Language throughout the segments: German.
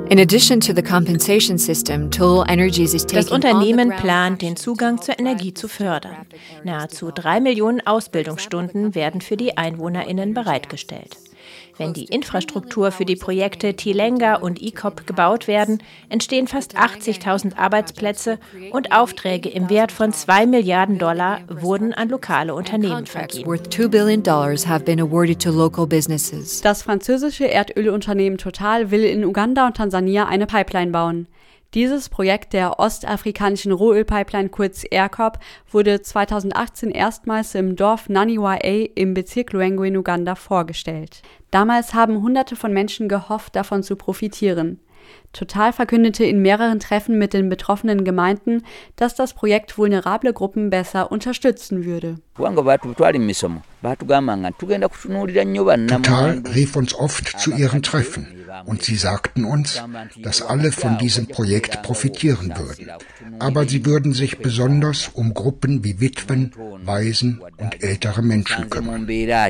In addition to the compensation system, Total Energies is taking Das Unternehmen plant, den Zugang zur Energie zu fördern. Nahezu 3 Millionen Ausbildungsstunden werden für die EinwohnerInnen bereitgestellt. Wenn die Infrastruktur für die Projekte Tilenga und EACOP gebaut werden, entstehen fast 80.000 Arbeitsplätze und Aufträge im Wert von $2 Milliarden wurden an lokale Unternehmen vergeben. $2 billion have been awarded to local businesses. Das französische Erdölunternehmen Total will in Uganda und Tansania eine Pipeline bauen. Dieses Projekt der ostafrikanischen Rohölpipeline, kurz EACOP, wurde 2018 erstmals im Dorf Naniwa-A im Bezirk Lwengo in Uganda vorgestellt. Damals haben Hunderte von Menschen gehofft, davon zu profitieren. Total verkündete in mehreren Treffen mit den betroffenen Gemeinden, dass das Projekt vulnerable Gruppen besser unterstützen würde. Total rief uns oft zu ihren Treffen und sie sagten uns, dass alle von diesem Projekt profitieren würden. Aber sie würden sich besonders um Gruppen wie Witwen, Waisen und ältere Menschen kümmern.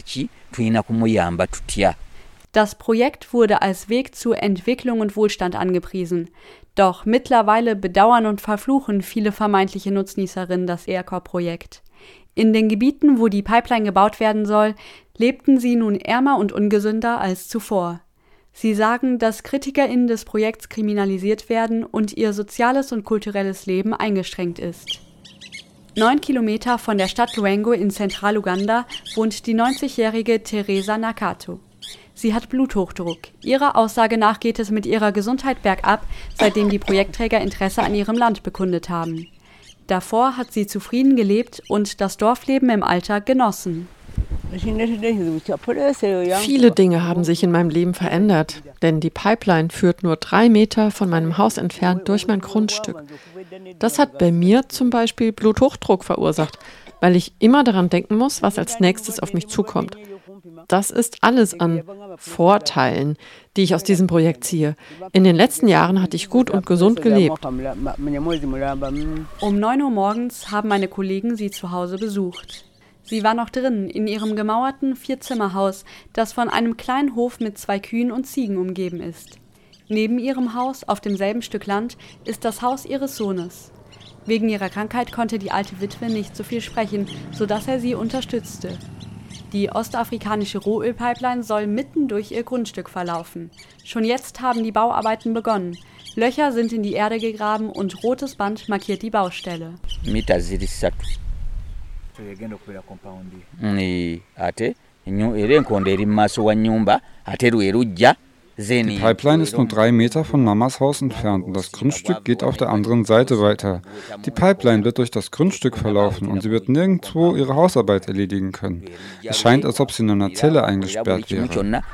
Das Projekt wurde als Weg zu Entwicklung und Wohlstand angepriesen. Doch mittlerweile bedauern und verfluchen viele vermeintliche Nutznießerinnen das EACOP-Projekt. In den Gebieten, wo die Pipeline gebaut werden soll, lebten sie nun ärmer und ungesünder als zuvor. Sie sagen, dass KritikerInnen des Projekts kriminalisiert werden und ihr soziales und kulturelles Leben eingeschränkt ist. 9 Kilometer von der Stadt Lwengo in Zentraluganda wohnt die 90-jährige Teresa Nakato. Sie hat Bluthochdruck. Ihrer Aussage nach geht es mit ihrer Gesundheit bergab, seitdem die Projektträger Interesse an ihrem Land bekundet haben. Davor hat sie zufrieden gelebt und das Dorfleben im Alltag genossen. Viele Dinge haben sich in meinem Leben verändert, denn die Pipeline führt nur 3 Meter von meinem Haus entfernt durch mein Grundstück. Das hat bei mir zum Beispiel Bluthochdruck verursacht, weil ich immer daran denken muss, was als nächstes auf mich zukommt. Das ist alles an Vorteilen, die ich aus diesem Projekt ziehe. In den letzten Jahren hatte ich gut und gesund gelebt. Um 9 Uhr morgens haben meine Kollegen sie zu Hause besucht. Sie war noch drin, in ihrem gemauerten 4-Zimmer-Haus, das von einem kleinen Hof mit 2 Kühen und Ziegen umgeben ist. Neben ihrem Haus, auf demselben Stück Land, ist das Haus ihres Sohnes. Wegen ihrer Krankheit konnte die alte Witwe nicht so viel sprechen, sodass er sie unterstützte. Die ostafrikanische Rohölpipeline soll mitten durch ihr Grundstück verlaufen. Schon jetzt haben die Bauarbeiten begonnen. Löcher sind in die Erde gegraben und rotes Band markiert die Baustelle. Die Pipeline ist nur 3 Meter von Mamas Haus entfernt und das Grundstück geht auf der anderen Seite weiter. Die Pipeline wird durch das Grundstück verlaufen und sie wird nirgendwo ihre Hausarbeit erledigen können. Es scheint, als ob sie in einer Zelle eingesperrt wäre.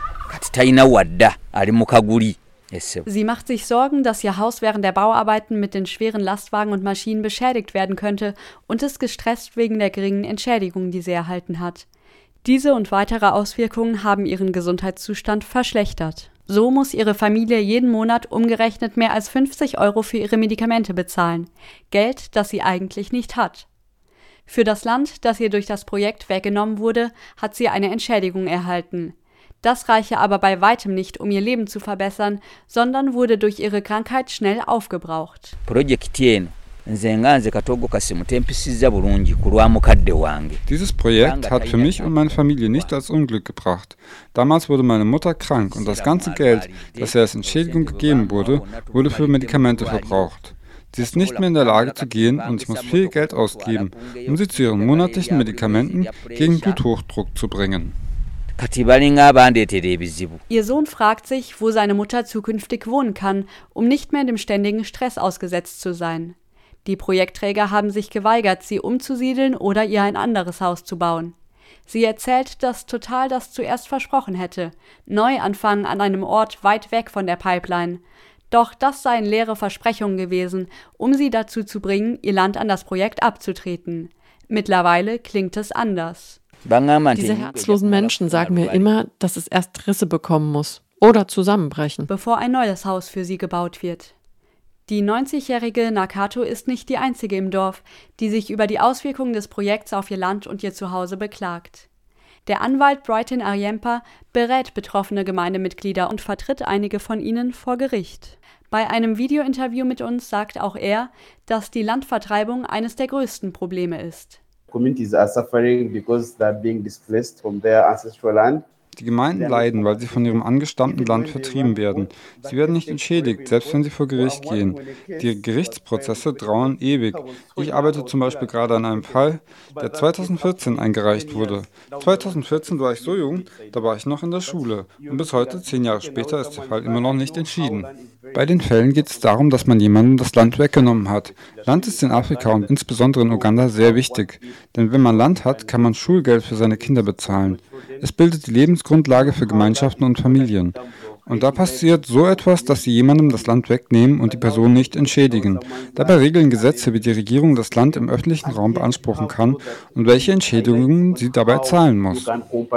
Sie macht sich Sorgen, dass ihr Haus während der Bauarbeiten mit den schweren Lastwagen und Maschinen beschädigt werden könnte und ist gestresst wegen der geringen Entschädigung, die sie erhalten hat. Diese und weitere Auswirkungen haben ihren Gesundheitszustand verschlechtert. So muss ihre Familie jeden Monat umgerechnet mehr als 50 € für ihre Medikamente bezahlen. Geld, das sie eigentlich nicht hat. Für das Land, das ihr durch das Projekt weggenommen wurde, hat sie eine Entschädigung erhalten. Das reiche aber bei weitem nicht, um ihr Leben zu verbessern, sondern wurde durch ihre Krankheit schnell aufgebraucht. Dieses Projekt hat für mich und meine Familie nicht als Unglück gebracht. Damals wurde meine Mutter krank und das ganze Geld, das ihr als Entschädigung gegeben wurde, wurde für Medikamente verbraucht. Sie ist nicht mehr in der Lage zu gehen und ich muss viel Geld ausgeben, um sie zu ihren monatlichen Medikamenten gegen Bluthochdruck zu bringen. Ihr Sohn fragt sich, wo seine Mutter zukünftig wohnen kann, um nicht mehr dem ständigen Stress ausgesetzt zu sein. Die Projektträger haben sich geweigert, sie umzusiedeln oder ihr ein anderes Haus zu bauen. Sie erzählt, dass Total das zuerst versprochen hätte, neu anfangen an einem Ort weit weg von der Pipeline. Doch das seien leere Versprechungen gewesen, um sie dazu zu bringen, ihr Land an das Projekt abzutreten. Mittlerweile klingt es anders. Diese herzlosen Menschen sagen mir immer, dass es erst Risse bekommen muss oder zusammenbrechen, bevor ein neues Haus für sie gebaut wird. Die 90-jährige Nakato ist nicht die einzige im Dorf, die sich über die Auswirkungen des Projekts auf ihr Land und ihr Zuhause beklagt. Der Anwalt Brighton Aryempa berät betroffene Gemeindemitglieder und vertritt einige von ihnen vor Gericht. Bei einem Videointerview mit uns sagt auch er, dass die Landvertreibung eines der größten Probleme ist. Communities are suffering because they are being displaced from their ancestral land. Die Gemeinden leiden, weil sie von ihrem angestammten Land vertrieben werden. Sie werden nicht entschädigt, selbst wenn sie vor Gericht gehen. Die Gerichtsprozesse dauern ewig. Ich arbeite zum Beispiel gerade an einem Fall, der 2014 eingereicht wurde. 2014 war ich so jung, da war ich noch in der Schule. Und bis heute, 10 Jahre später, ist der Fall immer noch nicht entschieden. Bei den Fällen geht es darum, dass man jemandem das Land weggenommen hat. Land ist in Afrika und insbesondere in Uganda sehr wichtig. Denn wenn man Land hat, kann man Schulgeld für seine Kinder bezahlen. Es bildet die Lebensgrundlage für Gemeinschaften und Familien. Und da passiert so etwas, dass sie jemandem das Land wegnehmen und die Person nicht entschädigen. Dabei regeln Gesetze, wie die Regierung das Land im öffentlichen Raum beanspruchen kann und welche Entschädigungen sie dabei zahlen muss.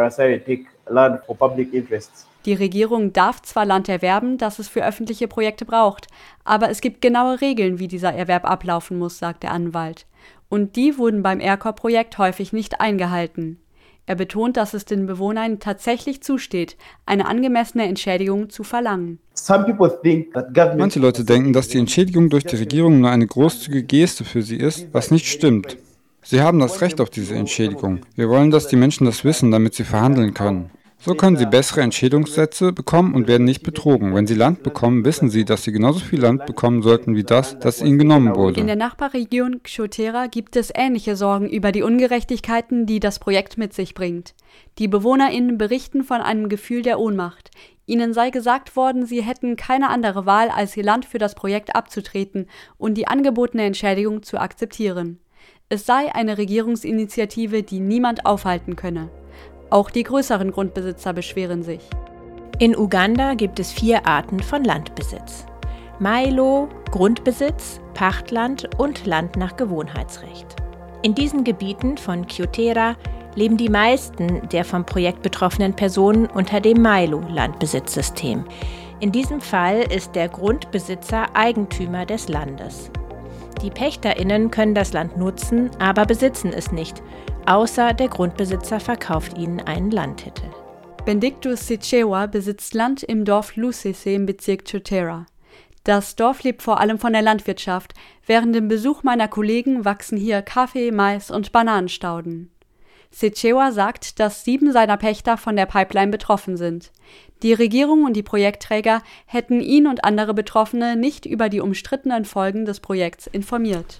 Die Regierung darf zwar Land erwerben, das es für öffentliche Projekte braucht, aber es gibt genaue Regeln, wie dieser Erwerb ablaufen muss, sagt der Anwalt. Und die wurden beim ERCOR-Projekt häufig nicht eingehalten. Er betont, dass es den Bewohnern tatsächlich zusteht, eine angemessene Entschädigung zu verlangen. Manche Leute denken, dass die Entschädigung durch die Regierung nur eine großzügige Geste für sie ist, was nicht stimmt. Sie haben das Recht auf diese Entschädigung. Wir wollen, dass die Menschen das wissen, damit sie verhandeln können. So können sie bessere Entschädigungssätze bekommen und werden nicht betrogen. Wenn sie Land bekommen, wissen sie, dass sie genauso viel Land bekommen sollten wie das ihnen genommen wurde. In der Nachbarregion Chotera gibt es ähnliche Sorgen über die Ungerechtigkeiten, die das Projekt mit sich bringt. Die BewohnerInnen berichten von einem Gefühl der Ohnmacht. Ihnen sei gesagt worden, sie hätten keine andere Wahl, als ihr Land für das Projekt abzutreten und die angebotene Entschädigung zu akzeptieren. Es sei eine Regierungsinitiative, die niemand aufhalten könne. Auch die größeren Grundbesitzer beschweren sich. In Uganda gibt es 4 Arten von Landbesitz: Mailo, Grundbesitz, Pachtland und Land nach Gewohnheitsrecht. In diesen Gebieten von Chotera leben die meisten der vom Projekt betroffenen Personen unter dem Mailo-Landbesitzsystem. In diesem Fall ist der Grundbesitzer Eigentümer des Landes. Die PächterInnen können das Land nutzen, aber besitzen es nicht, außer der Grundbesitzer verkauft ihnen einen Landtitel. Benedictus Sichewa besitzt Land im Dorf Lusese im Bezirk Chotera. Das Dorf lebt vor allem von der Landwirtschaft. Während dem Besuch meiner Kollegen wachsen hier Kaffee, Mais und Bananenstauden. Sichewa sagt, dass 7 seiner Pächter von der Pipeline betroffen sind. Die Regierung und die Projektträger hätten ihn und andere Betroffene nicht über die umstrittenen Folgen des Projekts informiert.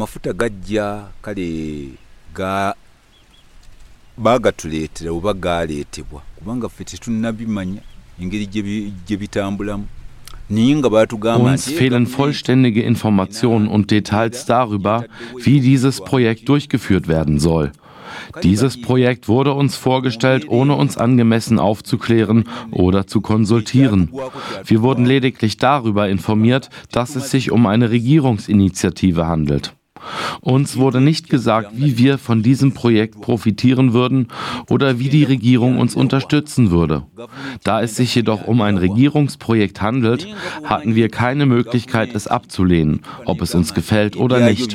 Bagatuleetera oba gaaleetebwa kubanga ffe tetunnabimanya engeri gye bitambulamu. Uns fehlen vollständige Informationen und Details darüber, wie dieses Projekt durchgeführt werden soll. Dieses Projekt wurde uns vorgestellt, ohne uns angemessen aufzuklären oder zu konsultieren. Wir wurden lediglich darüber informiert, dass es sich um eine Regierungsinitiative handelt. Uns wurde nicht gesagt, wie wir von diesem Projekt profitieren würden oder wie die Regierung uns unterstützen würde. Da es sich jedoch um ein Regierungsprojekt handelt, hatten wir keine Möglichkeit, es abzulehnen, ob es uns gefällt oder nicht.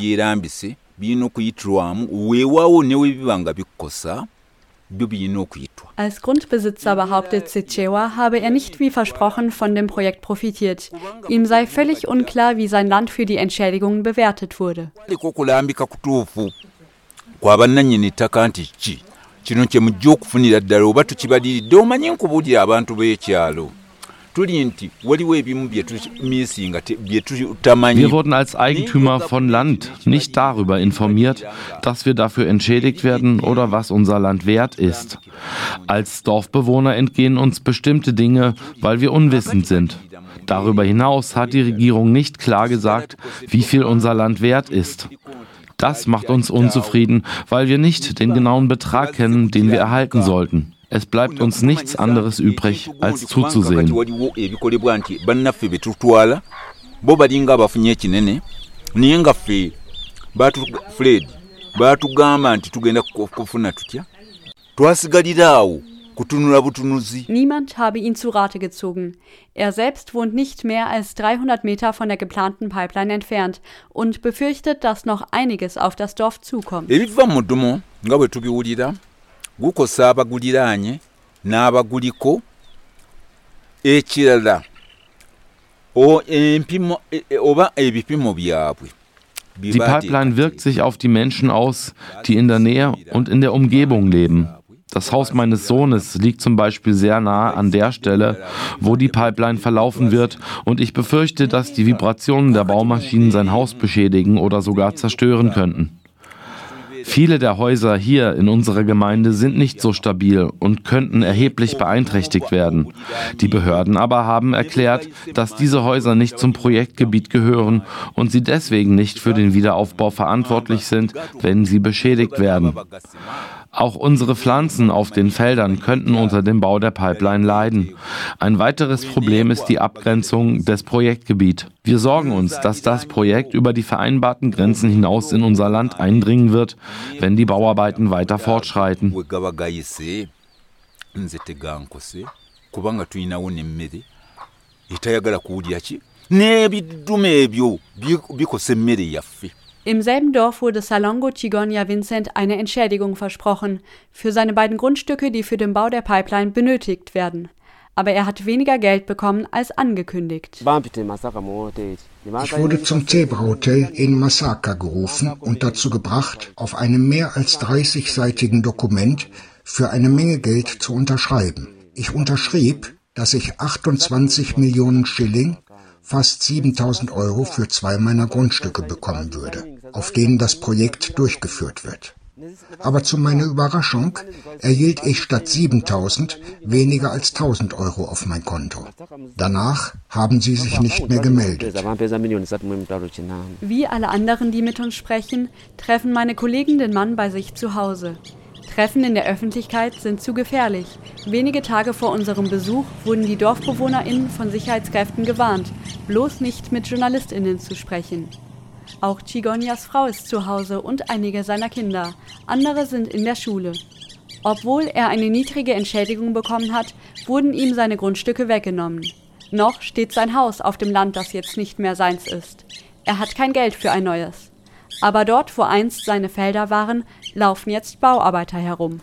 Als Grundbesitzer behauptet Sichewa, habe er nicht wie versprochen von dem Projekt profitiert. Ihm sei völlig unklar, wie sein Land für die Entschädigungen bewertet wurde. Wir wurden als Eigentümer von Land nicht darüber informiert, dass wir dafür entschädigt werden oder was unser Land wert ist. Als Dorfbewohner entgehen uns bestimmte Dinge, weil wir unwissend sind. Darüber hinaus hat die Regierung nicht klar gesagt, wie viel unser Land wert ist. Das macht uns unzufrieden, weil wir nicht den genauen Betrag kennen, den wir erhalten sollten. Es bleibt uns nichts anderes übrig, als zuzusehen. Niemand habe ihn zu Rate gezogen. Er selbst wohnt nicht mehr als 300 Meter von der geplanten Pipeline entfernt und befürchtet, dass noch einiges auf das Dorf zukommt. gukosa abaguliraanye n'abaguliko ekirala empimo oba ebipimo byabwe. Die Pipeline wirkt sich auf die Menschen aus, die in der Nähe und in der Umgebung leben. Das Haus meines Sohnes liegt zum Beispiel sehr nahe an der Stelle, wo die Pipeline verlaufen wird, und ich befürchte, dass die Vibrationen der Baumaschinen sein Haus beschädigen oder sogar zerstören könnten. Viele der Häuser hier in unserer Gemeinde sind nicht so stabil und könnten erheblich beeinträchtigt werden. Die Behörden aber haben erklärt, dass diese Häuser nicht zum Projektgebiet gehören und sie deswegen nicht für den Wiederaufbau verantwortlich sind, wenn sie beschädigt werden. Auch unsere Pflanzen auf den Feldern könnten unter dem Bau der Pipeline leiden. Ein weiteres Problem ist die Abgrenzung des Projektgebiets. Wir sorgen uns, dass das Projekt über die vereinbarten Grenzen hinaus in unser Land eindringen wird, wenn die Bauarbeiten weiter fortschreiten. Im selben Dorf wurde Salongo Chigonya Vincent eine Entschädigung versprochen für seine beiden Grundstücke, die für den Bau der Pipeline benötigt werden. Aber er hat weniger Geld bekommen als angekündigt. Ich wurde zum Zebra-Hotel in Masaka gerufen und dazu gebracht, auf einem mehr als 30-seitigen Dokument für eine Menge Geld zu unterschreiben. Ich unterschrieb, dass ich 28 Millionen Schilling, fast 7.000 Euro für 2 meiner Grundstücke bekommen würde, auf denen das Projekt durchgeführt wird. Aber zu meiner Überraschung erhielt ich statt 7.000 weniger als 1.000 Euro auf mein Konto. Danach haben sie sich nicht mehr gemeldet. Wie alle anderen, die mit uns sprechen, treffen meine Kollegen den Mann bei sich zu Hause. Treffen in der Öffentlichkeit sind zu gefährlich. Wenige Tage vor unserem Besuch wurden die DorfbewohnerInnen von Sicherheitskräften gewarnt, bloß nicht mit JournalistInnen zu sprechen. Auch Chigonyas Frau ist zu Hause und einige seiner Kinder. Andere sind in der Schule. Obwohl er eine niedrige Entschädigung bekommen hat, wurden ihm seine Grundstücke weggenommen. Noch steht sein Haus auf dem Land, das jetzt nicht mehr seins ist. Er hat kein Geld für ein neues. Aber dort, wo einst seine Felder waren, laufen jetzt Bauarbeiter herum.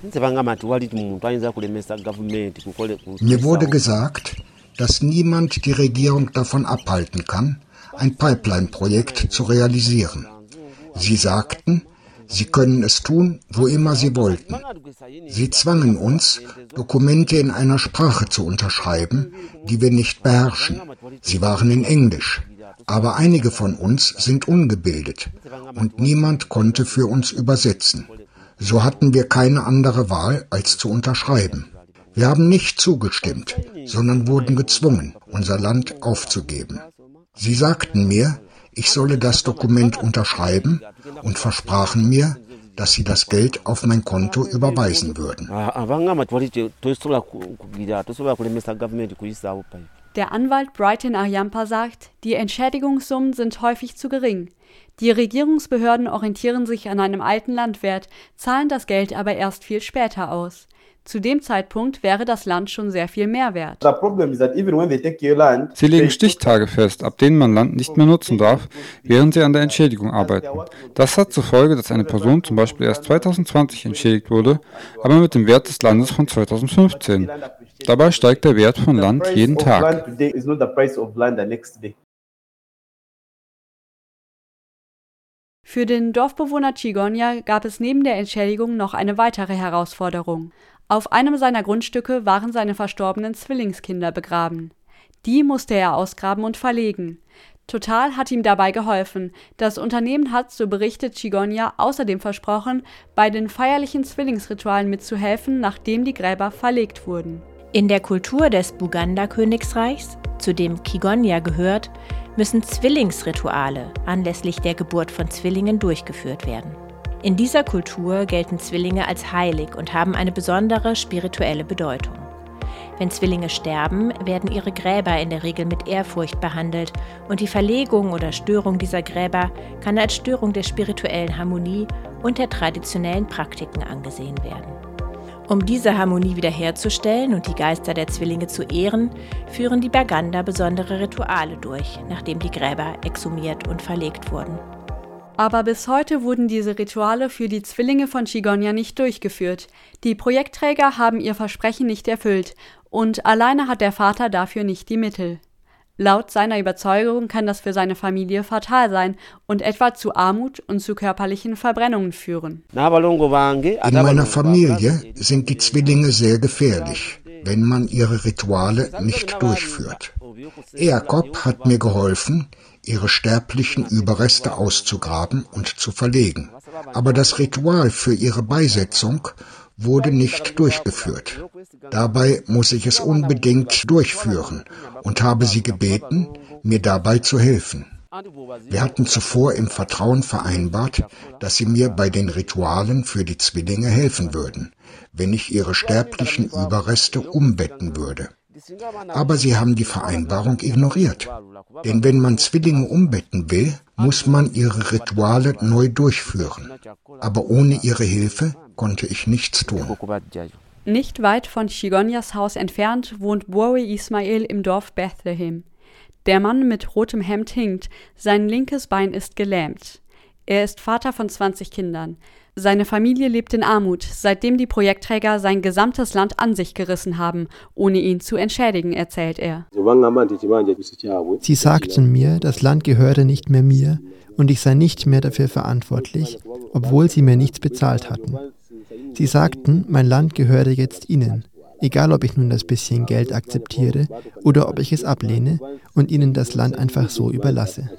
Mir wurde gesagt, dass niemand die Regierung davon abhalten kann, ein Pipeline-Projekt zu realisieren. Sie sagten, sie können es tun, wo immer sie wollten. Sie zwangen uns, Dokumente in einer Sprache zu unterschreiben, die wir nicht beherrschen. Sie waren in Englisch. Aber einige von uns sind ungebildet und niemand konnte für uns übersetzen. So hatten wir keine andere Wahl, als zu unterschreiben. Wir haben nicht zugestimmt, sondern wurden gezwungen, unser Land aufzugeben. Sie sagten mir, ich solle das Dokument unterschreiben und versprachen mir, dass sie das Geld auf mein Konto überweisen würden. Der Anwalt Brighton Aryampa sagt, die Entschädigungssummen sind häufig zu gering. Die Regierungsbehörden orientieren sich an einem alten Landwert, zahlen das Geld aber erst viel später aus. Zu dem Zeitpunkt wäre das Land schon sehr viel mehr wert. Sie legen Stichtage fest, ab denen man Land nicht mehr nutzen darf, während sie an der Entschädigung arbeiten. Das hat zur Folge, dass eine Person zum Beispiel erst 2020 entschädigt wurde, aber mit dem Wert des Landes von 2015. Dabei steigt der Wert von Land jeden Tag. Für den Dorfbewohner Chigonya gab es neben der Entschädigung noch eine weitere Herausforderung. Auf einem seiner Grundstücke waren seine verstorbenen Zwillingskinder begraben. Die musste er ausgraben und verlegen. Total hat ihm dabei geholfen. Das Unternehmen hat, so berichtet Chigonya, außerdem versprochen, bei den feierlichen Zwillingsritualen mitzuhelfen, nachdem die Gräber verlegt wurden. In der Kultur des Buganda-Königreichs, zu dem Chigonya gehört, müssen Zwillingsrituale anlässlich der Geburt von Zwillingen durchgeführt werden. In dieser Kultur gelten Zwillinge als heilig und haben eine besondere spirituelle Bedeutung. Wenn Zwillinge sterben, werden ihre Gräber in der Regel mit Ehrfurcht behandelt und die Verlegung oder Störung dieser Gräber kann als Störung der spirituellen Harmonie und der traditionellen Praktiken angesehen werden. Um diese Harmonie wiederherzustellen und die Geister der Zwillinge zu ehren, führen die Baganda besondere Rituale durch, nachdem die Gräber exhumiert und verlegt wurden. Aber bis heute wurden diese Rituale für die Zwillinge von Chigonya nicht durchgeführt. Die Projektträger haben ihr Versprechen nicht erfüllt und alleine hat der Vater dafür nicht die Mittel. Laut seiner Überzeugung kann das für seine Familie fatal sein und etwa zu Armut und zu körperlichen Verbrennungen führen. In meiner Familie sind die Zwillinge sehr gefährlich, wenn man ihre Rituale nicht durchführt. Jakob hat mir geholfen, ihre sterblichen Überreste auszugraben und zu verlegen. Aber das Ritual für ihre Beisetzung wurde nicht durchgeführt. Dabei muss ich es unbedingt durchführen und habe sie gebeten, mir dabei zu helfen. Wir hatten zuvor im Vertrauen vereinbart, dass sie mir bei den Ritualen für die Zwillinge helfen würden, wenn ich ihre sterblichen Überreste umbetten würde. Aber sie haben die Vereinbarung ignoriert. Denn wenn man Zwillinge umbetten will, muss man ihre Rituale neu durchführen. Aber ohne ihre Hilfe konnte ich nichts tun. Nicht weit von Chigonyas Haus entfernt wohnt Bowe Ismail im Dorf Bethlehem. Der Mann mit rotem Hemd hinkt, sein linkes Bein ist gelähmt. Er ist Vater von 20 Kindern. Seine Familie lebt in Armut, seitdem die Projektträger sein gesamtes Land an sich gerissen haben, ohne ihn zu entschädigen, erzählt er. Sie sagten mir, das Land gehöre nicht mehr mir und ich sei nicht mehr dafür verantwortlich, obwohl sie mir nichts bezahlt hatten. Sie sagten, mein Land gehöre jetzt ihnen, egal ob ich nun das bisschen Geld akzeptiere oder ob ich es ablehne und ihnen das Land einfach so überlasse.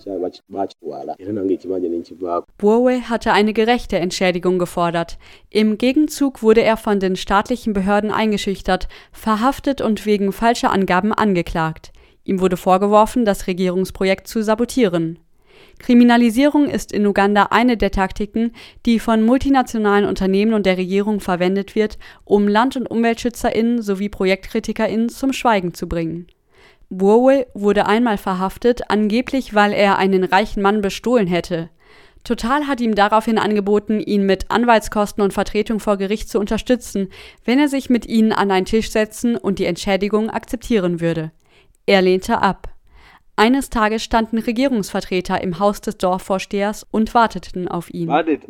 Bowe hatte eine gerechte Entschädigung gefordert. Im Gegenzug wurde er von den staatlichen Behörden eingeschüchtert, verhaftet und wegen falscher Angaben angeklagt. Ihm wurde vorgeworfen, das Regierungsprojekt zu sabotieren. Kriminalisierung ist in Uganda eine der Taktiken, die von multinationalen Unternehmen und der Regierung verwendet wird, um Land- und UmweltschützerInnen sowie ProjektkritikerInnen zum Schweigen zu bringen. Bowe wurde einmal verhaftet, angeblich weil er einen reichen Mann bestohlen hätte. Total hat ihm daraufhin angeboten, ihn mit Anwaltskosten und Vertretung vor Gericht zu unterstützen, wenn er sich mit ihnen an einen Tisch setzen und die Entschädigung akzeptieren würde. Er lehnte ab. Eines Tages standen Regierungsvertreter im Haus des Dorfvorstehers und warteten auf ihn.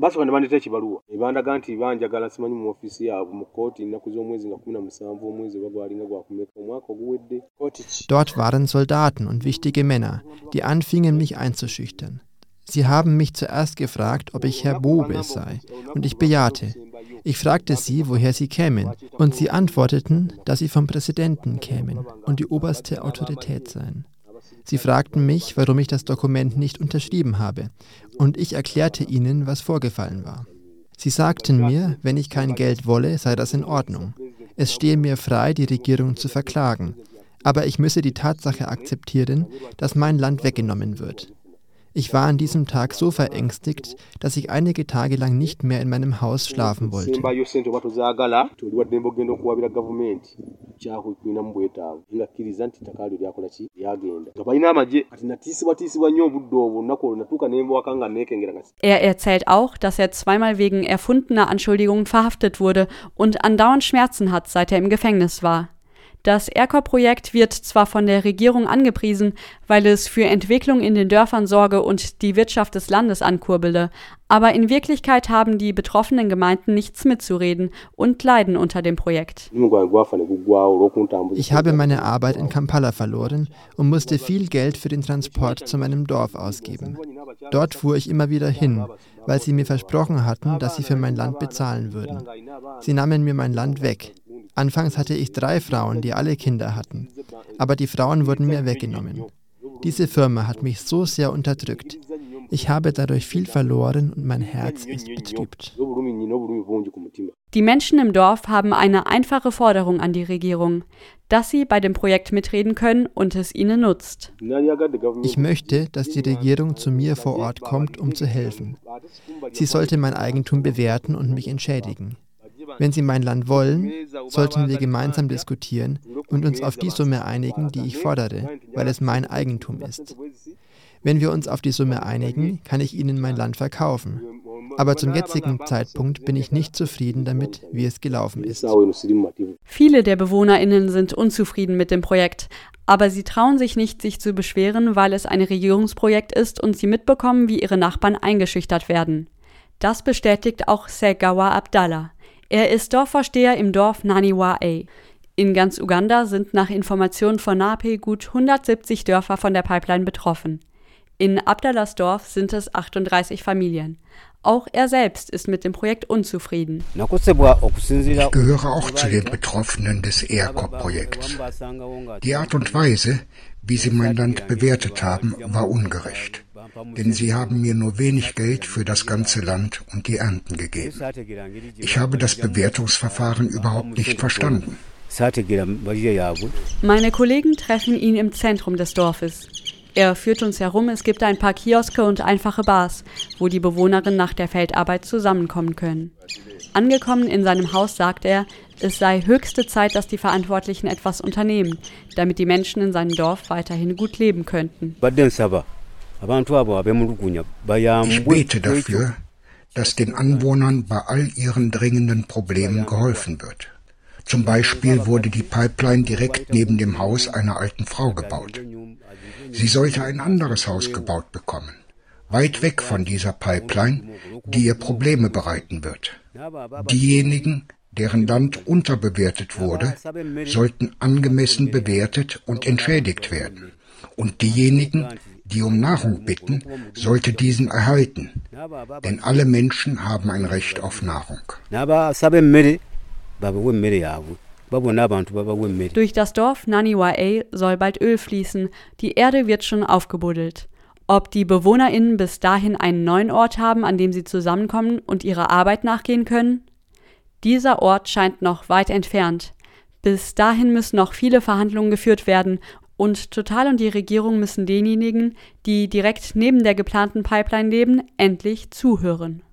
Dort waren Soldaten und wichtige Männer, die anfingen, mich einzuschüchtern. Sie haben mich zuerst gefragt, ob ich Herr Bowe sei, und ich bejahte. Ich fragte sie, woher sie kämen, und sie antworteten, dass sie vom Präsidenten kämen und die oberste Autorität seien. Sie fragten mich, warum ich das Dokument nicht unterschrieben habe, und ich erklärte ihnen, was vorgefallen war. Sie sagten mir, wenn ich kein Geld wolle, sei das in Ordnung. Es stehe mir frei, die Regierung zu verklagen, aber ich müsse die Tatsache akzeptieren, dass mein Land weggenommen wird. Ich war an diesem Tag so verängstigt, dass ich einige Tage lang nicht mehr in meinem Haus schlafen wollte. Er erzählt auch, dass er zweimal wegen erfundener Anschuldigungen verhaftet wurde und andauernd Schmerzen hat, seit er im Gefängnis war. Das ERCOR-Projekt wird zwar von der Regierung angepriesen, weil es für Entwicklung in den Dörfern sorge und die Wirtschaft des Landes ankurbele, aber in Wirklichkeit haben die betroffenen Gemeinden nichts mitzureden und leiden unter dem Projekt. Ich habe meine Arbeit in Kampala verloren und musste viel Geld für den Transport zu meinem Dorf ausgeben. Dort fuhr ich immer wieder hin, weil sie mir versprochen hatten, dass sie für mein Land bezahlen würden. Sie nahmen mir mein Land weg. Anfangs hatte ich 3 Frauen, die alle Kinder hatten, aber die Frauen wurden mir weggenommen. Diese Firma hat mich so sehr unterdrückt. Ich habe dadurch viel verloren und mein Herz ist betrübt. Die Menschen im Dorf haben eine einfache Forderung an die Regierung, dass sie bei dem Projekt mitreden können und es ihnen nutzt. Ich möchte, dass die Regierung zu mir vor Ort kommt, um zu helfen. Sie sollte mein Eigentum bewerten und mich entschädigen. Wenn Sie mein Land wollen, sollten wir gemeinsam diskutieren und uns auf die Summe einigen, die ich fordere, weil es mein Eigentum ist. Wenn wir uns auf die Summe einigen, kann ich Ihnen mein Land verkaufen. Aber zum jetzigen Zeitpunkt bin ich nicht zufrieden damit, wie es gelaufen ist. Viele der BewohnerInnen sind unzufrieden mit dem Projekt. Aber sie trauen sich nicht, sich zu beschweren, weil es ein Regierungsprojekt ist und sie mitbekommen, wie ihre Nachbarn eingeschüchtert werden. Das bestätigt auch Segawa Abdallah. Er ist Dorfvorsteher im Dorf Naniwa-A. In ganz Uganda sind nach Informationen von NAPE gut 170 Dörfer von der Pipeline betroffen. In Abdallahs Dorf sind es 38 Familien. Auch er selbst ist mit dem Projekt unzufrieden. Ich gehöre auch zu den Betroffenen des ERCOP-Projekts. Die Art und Weise, wie sie mein Land bewertet haben, war ungerecht. Denn sie haben mir nur wenig Geld für das ganze Land und die Ernten gegeben. Ich habe das Bewertungsverfahren überhaupt nicht verstanden. Meine Kollegen treffen ihn im Zentrum des Dorfes. Er führt uns herum, es gibt ein paar Kioske und einfache Bars, wo die Bewohnerinnen nach der Feldarbeit zusammenkommen können. Angekommen in seinem Haus sagt er, es sei höchste Zeit, dass die Verantwortlichen etwas unternehmen, damit die Menschen in seinem Dorf weiterhin gut leben könnten. Ich bete dafür, dass den Anwohnern bei all ihren dringenden Problemen geholfen wird. Zum Beispiel wurde die Pipeline direkt neben dem Haus einer alten Frau gebaut. Sie sollte ein anderes Haus gebaut bekommen, weit weg von dieser Pipeline, die ihr Probleme bereiten wird. Diejenigen, deren Land unterbewertet wurde, sollten angemessen bewertet und entschädigt werden. Und diejenigen, die um Nahrung bitten, sollte diesen erhalten. Denn alle Menschen haben ein Recht auf Nahrung. Durch das Dorf Naniwa-A soll bald Öl fließen, die Erde wird schon aufgebuddelt. Ob die BewohnerInnen bis dahin einen neuen Ort haben, an dem sie zusammenkommen und ihrer Arbeit nachgehen können? Dieser Ort scheint noch weit entfernt. Bis dahin müssen noch viele Verhandlungen geführt werden und Total und die Regierung müssen denjenigen, die direkt neben der geplanten Pipeline leben, endlich zuhören.